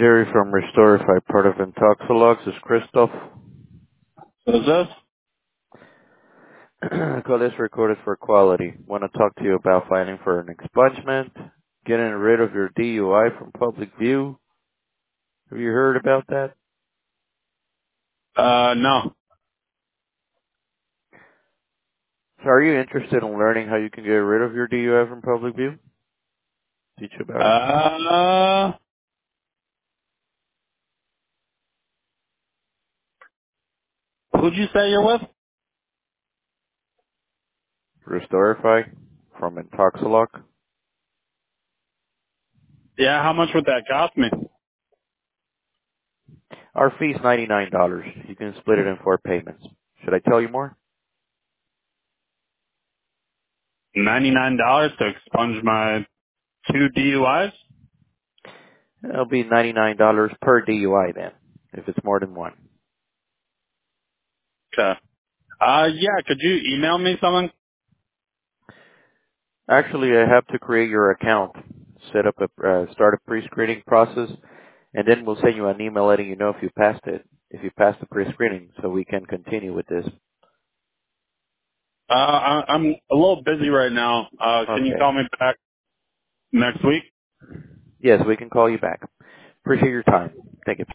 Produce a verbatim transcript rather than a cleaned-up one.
Jerry from Restorify, part of Intoxalogs. Is Christoph. Who's this? Call is recorded for quality. Want to talk to you about filing for an expungement, getting rid of your D U I from public view. Have you heard about that? Uh, no. So are you interested in learning how you can get rid of your D U I from public view? Teach you about it. Uh, who'd you say you're with? Restorify from Intoxalog. Yeah, how much would that cost me? Our fee is ninety-nine dollars. You can split it in four payments. Should I tell you more? ninety-nine dollars to expunge my two D U Is? It'll be ninety-nine dollars per D U I then, if it's more than one. Okay. Uh, yeah, could you email me something? Actually, I have to create your account, set up a, uh, start a pre-screening process, and then we'll send you an email letting you know if you passed it, if you passed the pre-screening, so we can continue with this. Uh, I, I'm a little busy right now. Uh, can you Okay. call me back next week? Yes, we can call you back. Appreciate your time. Thank you.